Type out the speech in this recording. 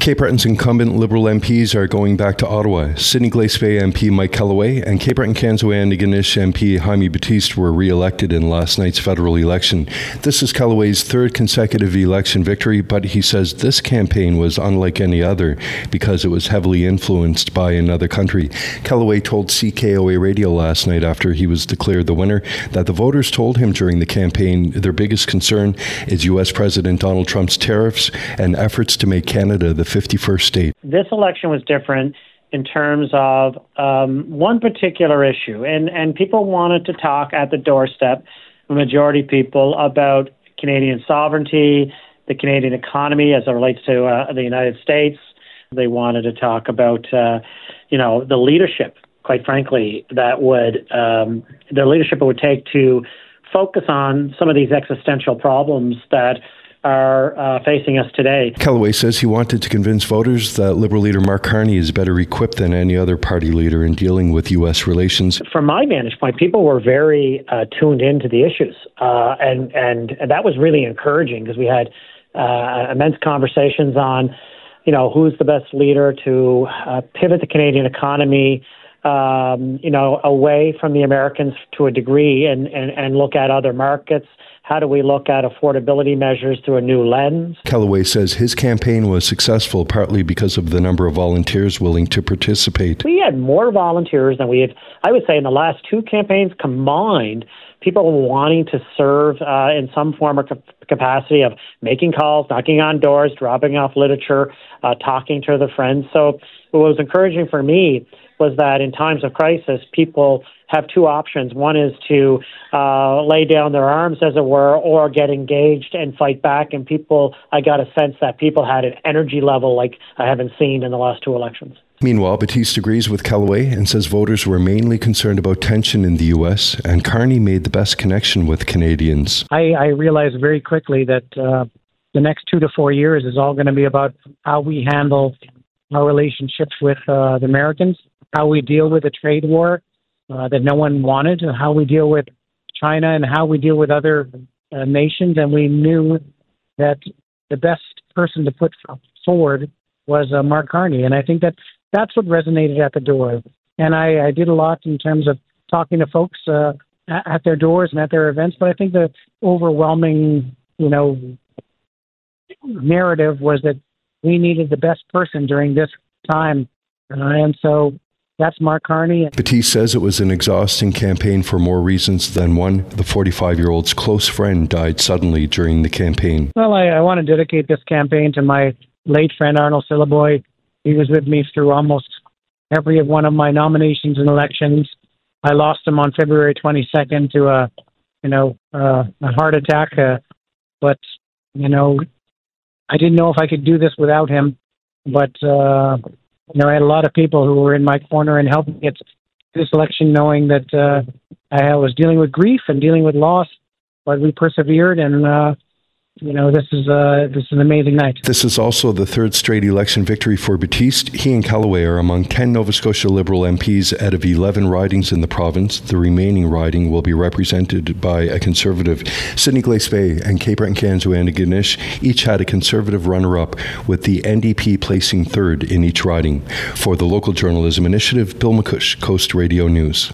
Cape Breton's incumbent Liberal MPs are going back to Ottawa. Sidney Glace Bay MP Mike Callaway and Cape Breton-Kanso-Antigonish MP Jaime Batiste were re-elected in last night's federal election. This is Callaway's third consecutive election victory, but he says this campaign was unlike any other because it was heavily influenced by another country. Callaway told CKOA Radio last night after he was declared the winner that the voters told him during the campaign their biggest concern is U.S. President Donald Trump's tariffs and efforts to make Canada the 51st state. This election was different in terms of one particular issue, and people wanted to talk at the doorstep, the majority of people, about Canadian sovereignty, the Canadian economy as it relates to the United States. They wanted to talk about, the leadership, quite frankly, that the leadership it would take to focus on some of these existential problems that are facing us today. Callaway says he wanted to convince voters that Liberal leader Mark Carney is better equipped than any other party leader in dealing with U.S. relations. From my vantage point, people were very tuned into the issues, and that was really encouraging because we had immense conversations on, who's the best leader to pivot the Canadian economy, away from the Americans to a degree and look at other markets. How do we look at affordability measures through a new lens? Callaway says his campaign was successful partly because of the number of volunteers willing to participate. We had more volunteers than we had, I would say, in the last two campaigns combined, people wanting to serve in some form or capacity of making calls, knocking on doors, dropping off literature, talking to their friends. So what was encouraging for me was that in times of crisis, people have two options. One is to lay down their arms, as it were, or get engaged and fight back. And I got a sense that people had an energy level like I haven't seen in the last two elections. Meanwhile, Batiste agrees with Callaway and says voters were mainly concerned about tension in the U.S., and Carney made the best connection with Canadians. I realized very quickly that the next 2 to 4 years is all going to be about how we handle our relationships with the Americans, how we deal with a trade war that no one wanted, how we deal with China, and how we deal with other nations. And we knew that the best person to put forward was Mark Carney. And I think that's what resonated at the door. And I did a lot in terms of talking to folks at their doors and at their events. But I think the overwhelming, narrative was that we needed the best person during this time. And so that's Mark Carney. Batiste says it was an exhausting campaign for more reasons than one. The 45-year-old's close friend died suddenly during the campaign. Well, I want to dedicate this campaign to my late friend, Arnold Syliboy. He was with me through almost every one of my nominations and elections. I lost him on February 22nd to a heart attack. But I didn't know if I could do this without him. But I had a lot of people who were in my corner and helped me get this election, knowing that I was dealing with grief and dealing with loss, but we persevered, and this is an amazing night. This is also the third straight election victory for Batiste. He and Callaway are among 10 Nova Scotia Liberal MPs out of 11 ridings in the province. The remaining riding will be represented by a Conservative. Sidney Glace Bay and Cape Breton-Kanso-Antigonish each had a Conservative runner-up, with the NDP placing third in each riding. For the Local Journalism Initiative, Bill McCush, Coast Radio News.